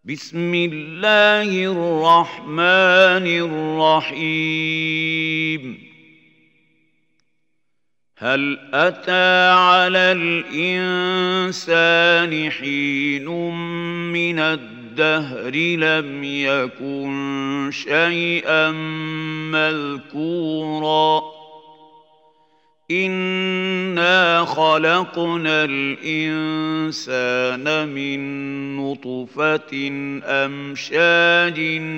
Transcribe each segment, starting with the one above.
بسم الله الرحمن الرحيم. هل أتى على الإنسان حين من الدهر لم يكن شيئا مذكورا إنا خلقنا الإنسان من نطفة أمشاج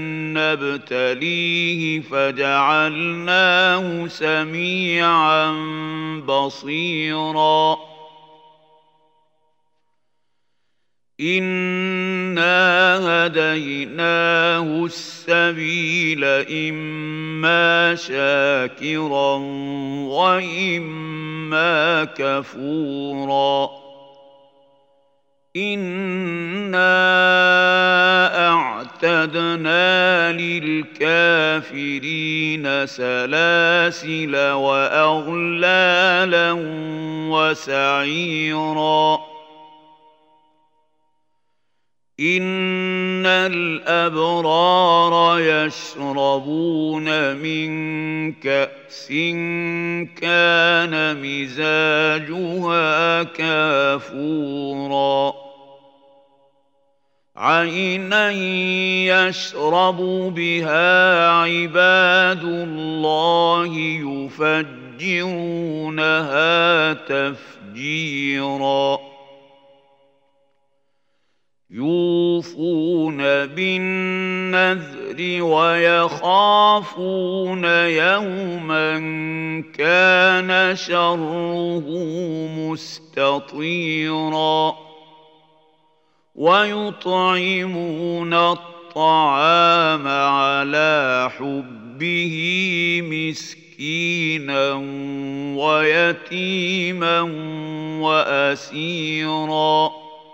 نبتليه فجعلناه سميعا بصيرا إنا هديناه السبيل إما شاكرا وإما كفورا إنا أعتدنا للكافرين سلاسل وأغلالا وسعيرا إن الأبرار يشربون من كأس كان مزاجها كافورا عينا يشرب بها عباد الله يفجرونها تفجيرا يوفون بالنذر ويخافون يوما كان شره مستطيرا ويطعمون الطعام على حبه مسكينا ويتيما وأسيرا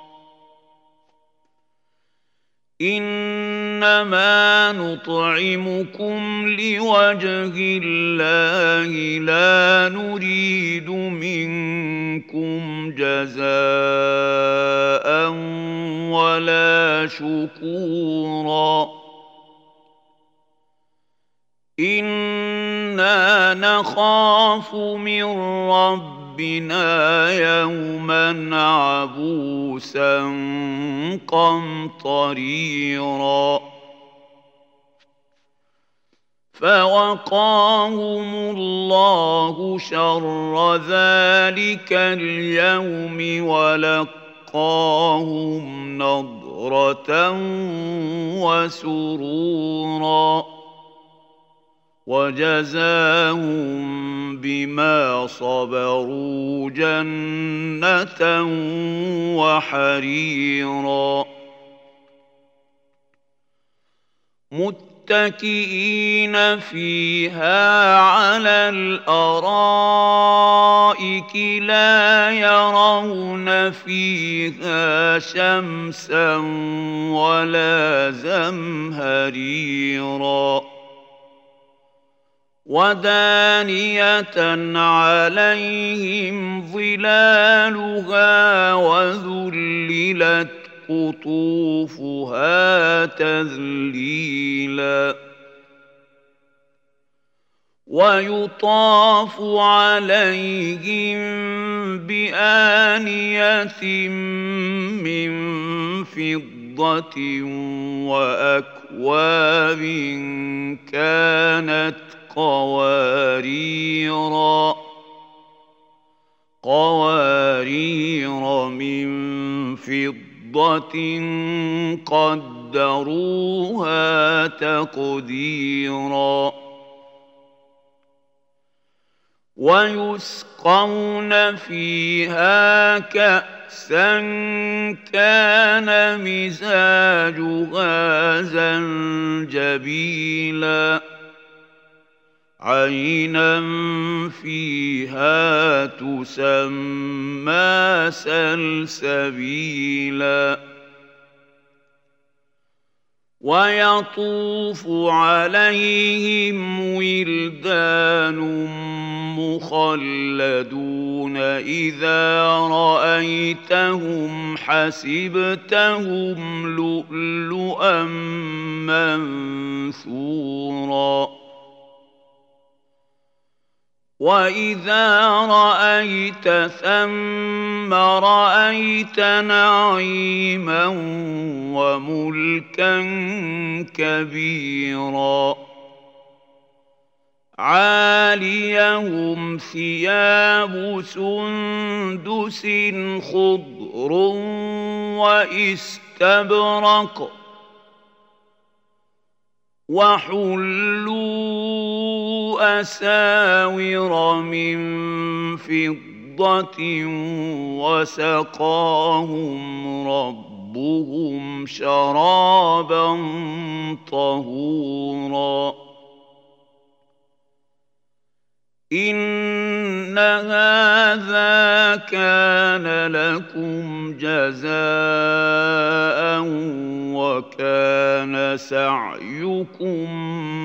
إنما نطعمكم لوجه الله لا نريد منكم جزاء ولا شكورا إنا نخاف من ربنا يوما عبوسا قمطريرا فوقاهم الله شر ذلك اليوم ولقاهم نضرة وسرورا وجزاهم بما صبروا جنة وحريرا متكئين فيها على الأرائك لا يرون فيها شمسا ولا زمهريرا ودانية عليهم ظلالها وذللت قطوفها تذليلا ويطاف عليهم بآنية من فضة وأكواب كانت قوارير من فضة قدروها تقديرا ويسقون فيها كأسا كان مزاجها زنجبيلا عينا فيها تسمى سلسبيلا ويطوف عليهم ولدان مخلدون إذا رأيتهم حسبتهم لؤلؤا هباء منثورا وإذا رأيت ثم رأيت نعيما وملكا كبيرا عاليهم ثياب سندس خضر واستبرق وحلوا أساور من فضة وسقاهم ربهم شرابا طهورا إن هذا كان لكم جزاء وكان سعيكم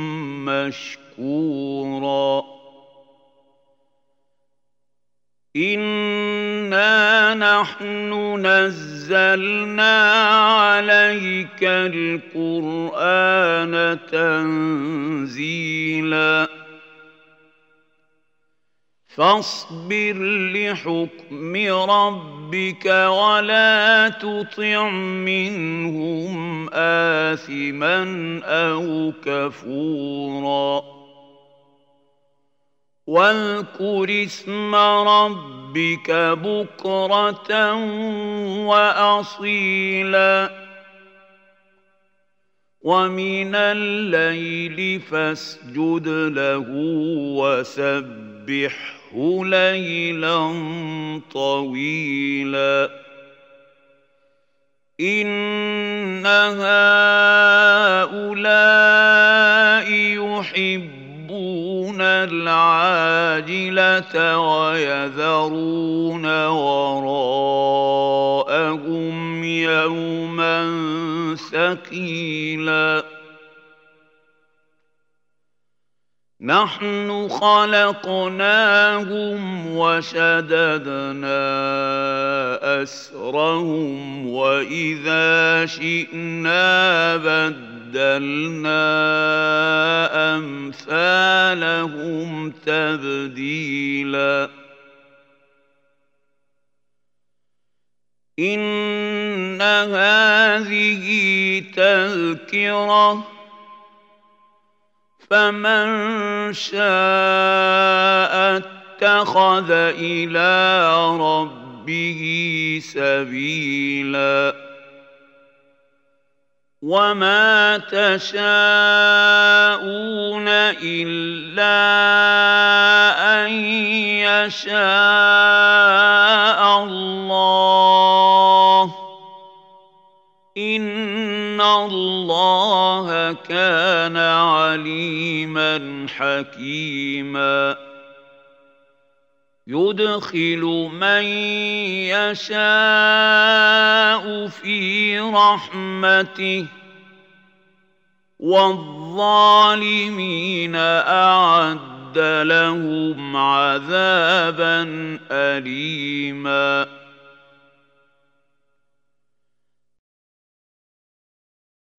مشكورا إنا نحن نزلنا عليك القرآن تنزيلا فاصبر لحكم ربك ولا تطع منهم آثما أو كفورا واذكر اسم ربك بكرة وأصيلا ومن الليل فاسجد له وسبحه ليلا طويلا إن هؤلاء يحبون العاجلة ويذرون وراءهم يوما ثقيلا نحن خلقناهم وشددنا أسرهم وإذا شئنا بدلنا أمثالهم تبديلا إن هذه تذكرة فمن شاء اتخذ إلى ربه سبيلا وما تشاءون إلا أن يشاء الله إن الله كان عليما حكيما يدخل من يشاء في رحمته والظالمين أعد لهم عذابا أليما